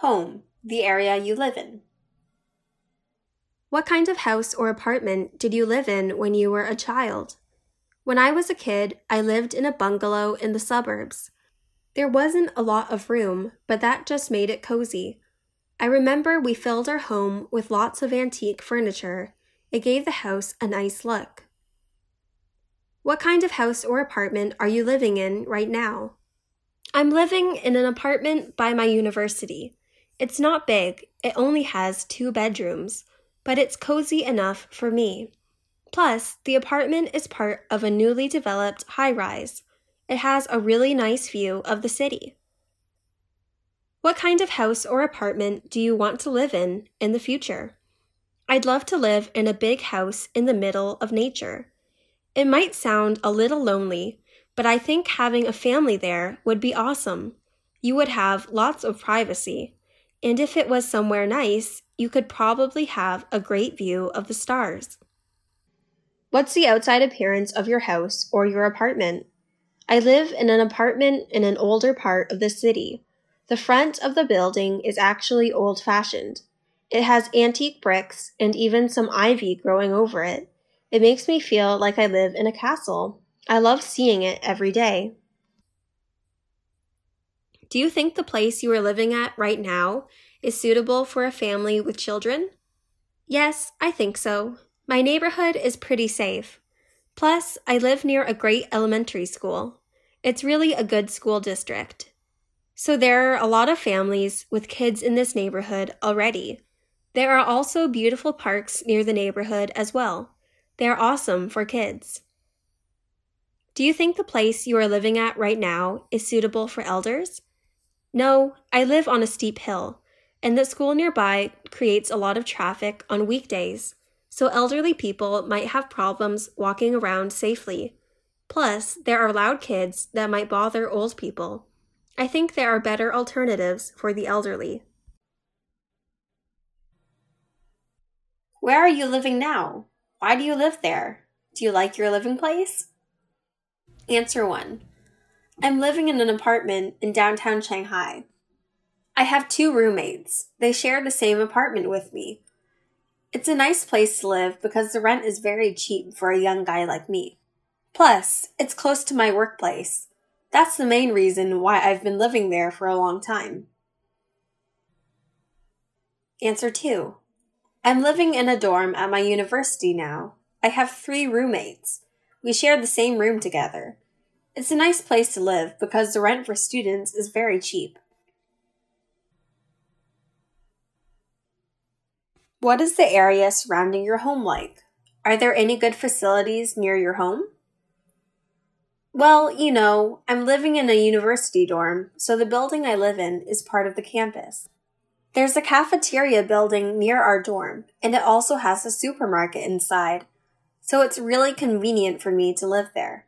Home, the area you live in. What kind of house or apartment did you live in when you were a child? When I was a kid, I lived in a bungalow in the suburbs. There wasn't a lot of room, but that just made it cozy. I remember we filled our home with lots of antique furniture. It gave the house a nice look. What kind of house or apartment are you living in right now? I'm living in an apartment by my university. It's not big, it only has 2 bedrooms, but it's cozy enough for me. Plus, the apartment is part of a newly developed high-rise. It has a really nice view of the city. What kind of house or apartment do you want to live in the future? I'd love to live in a big house in the middle of nature. It might sound a little lonely, but I think having a family there would be awesome. You would have lots of privacy, and if it was somewhere nice, you could probably have a great view of the stars. What's the outside appearance of your house or your apartment? I live in an apartment in an older part of the city. The front of the building is actually old-fashioned. It has antique bricks and even some ivy growing over it. It makes me feel like I live in a castle. I love seeing it every day. Do you think the place you are living at right now is suitable for a family with children? Yes, I think so. My neighborhood is pretty safe. Plus, I live near a great elementary school. It's really a good school district. So there are a lot of families with kids in this neighborhood already. There are also beautiful parks near the neighborhood as well. They're awesome for kids. Do you think the place you are living at right now is suitable for elders? No, I live on a steep hill, and the school nearby creates a lot of traffic on weekdays, so elderly people might have problems walking around safely. Plus, there are loud kids that might bother old people. I think there are better alternatives for the elderly. Where are you living now? Why do you live there? Do you like your living place? Answer 1. I'm living in an apartment in downtown Shanghai. I have 2 roommates. They share the same apartment with me. It's a nice place to live because the rent is very cheap for a young guy like me. Plus, it's close to my workplace. That's the main reason why I've been living there for a long time. Answer 2. I'm living in a dorm at my university now. I have 3 roommates. We share the same room together. It's a nice place to live because the rent for students is very cheap. What is the area surrounding your home like? Are there any good facilities near your home? Well, I'm living in a university dorm, so the building I live in is part of the campus. There's a cafeteria building near our dorm, and it also has a supermarket inside, so it's really convenient for me to live there.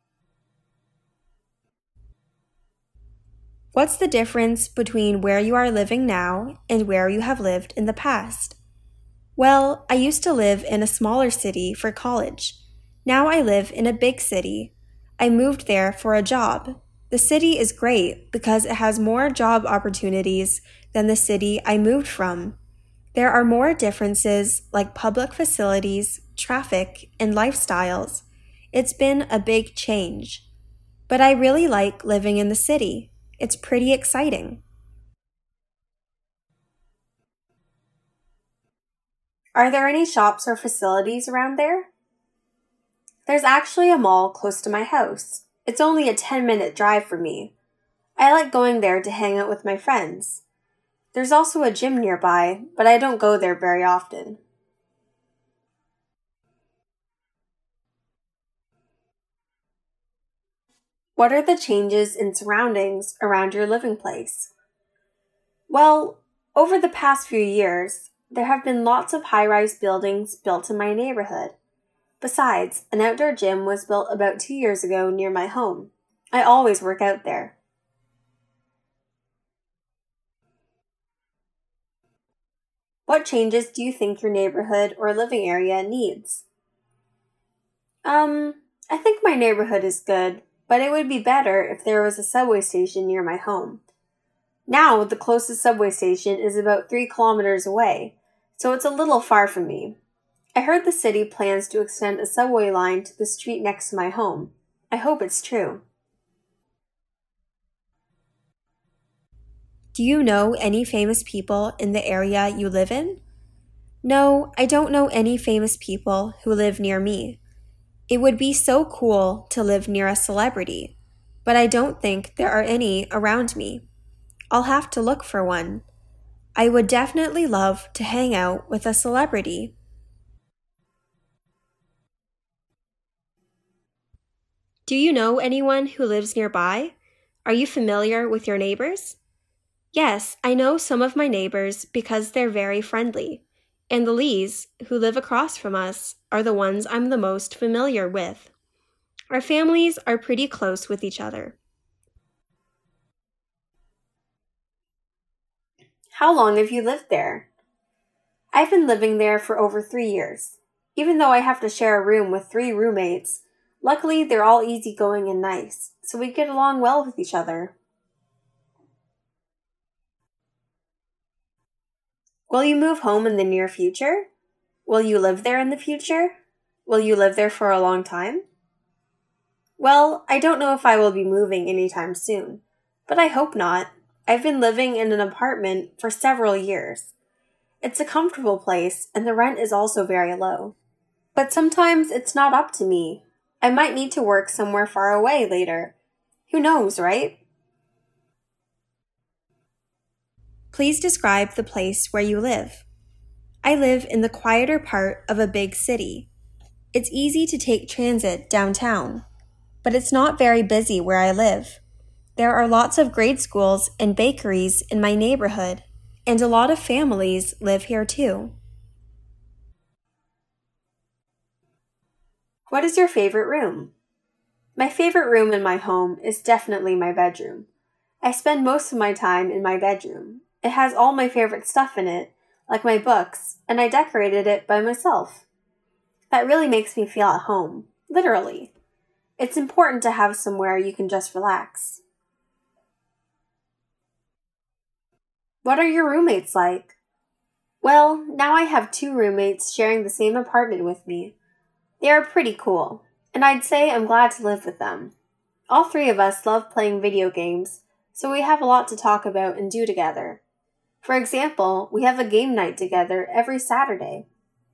What's the difference between where you are living now and where you have lived in the past? Well, I used to live in a smaller city for college. Now I live in a big city. I moved there for a job. The city is great because it has more job opportunities than the city I moved from. There are more differences like public facilities, traffic, and lifestyles. It's been a big change. But I really like living in the city. It's pretty exciting. Are there any shops or facilities around there? There's actually a mall close to my house. It's only a 10-minute drive for me. I like going there to hang out with my friends. There's also a gym nearby, but I don't go there very often. What are the changes in surroundings around your living place? Well, over the past few years, there have been lots of high-rise buildings built in my neighborhood. Besides, an outdoor gym was built about 2 years ago near my home. I always work out there. What changes do you think your neighborhood or living area needs? I think my neighborhood is good, but it would be better if there was a subway station near my home. Now, the closest subway station is about 3 kilometers away, so it's a little far from me. I heard the city plans to extend a subway line to the street next to my home. I hope it's true. Do you know any famous people in the area you live in? No, I don't know any famous people who live near me. It would be so cool to live near a celebrity, but I don't think there are any around me. I'll have to look for one. I would definitely love to hang out with a celebrity. Do you know anyone who lives nearby? Are you familiar with your neighbors? Yes, I know some of my neighbors because they're very friendly. And the Lees, who live across from us, are the ones I'm the most familiar with. Our families are pretty close with each other. How long have you lived there? I've been living there for over 3 years. Even though I have to share a room with 3 roommates, luckily they're all easygoing and nice, so we get along well with each other. Will you move home in the near future? Will you live there in the future? Will you live there for a long time? Well, I don't know if I will be moving anytime soon, but I hope not. I've been living in an apartment for several years. It's a comfortable place, and the rent is also very low. But sometimes it's not up to me. I might need to work somewhere far away later. Who knows, right? Please describe the place where you live. I live in the quieter part of a big city. It's easy to take transit downtown, but it's not very busy where I live. There are lots of grade schools and bakeries in my neighborhood, and a lot of families live here too. What is your favorite room? My favorite room in my home is definitely my bedroom. I spend most of my time in my bedroom. It has all my favorite stuff in it, like my books, and I decorated it by myself. That really makes me feel at home, literally. It's important to have somewhere you can just relax. What are your roommates like? Well, now I have 2 roommates sharing the same apartment with me. They are pretty cool, and I'd say I'm glad to live with them. All 3 of us love playing video games, so we have a lot to talk about and do together. For example, we have a game night together every Saturday.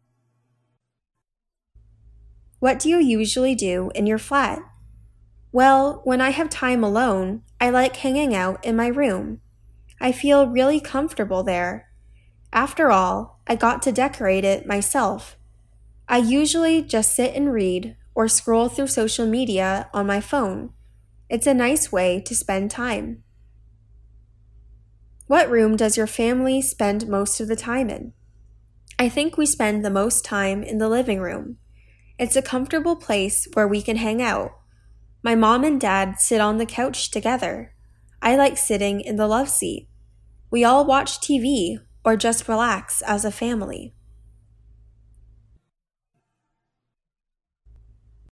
What do you usually do in your flat? Well, when I have time alone, I like hanging out in my room. I feel really comfortable there. After all, I got to decorate it myself. I usually just sit and read or scroll through social media on my phone. It's a nice way to spend time. What room does your family spend most of the time in? I think we spend the most time in the living room. It's a comfortable place where we can hang out. My mom and dad sit on the couch together. I like sitting in the love seat. We all watch TV or just relax as a family.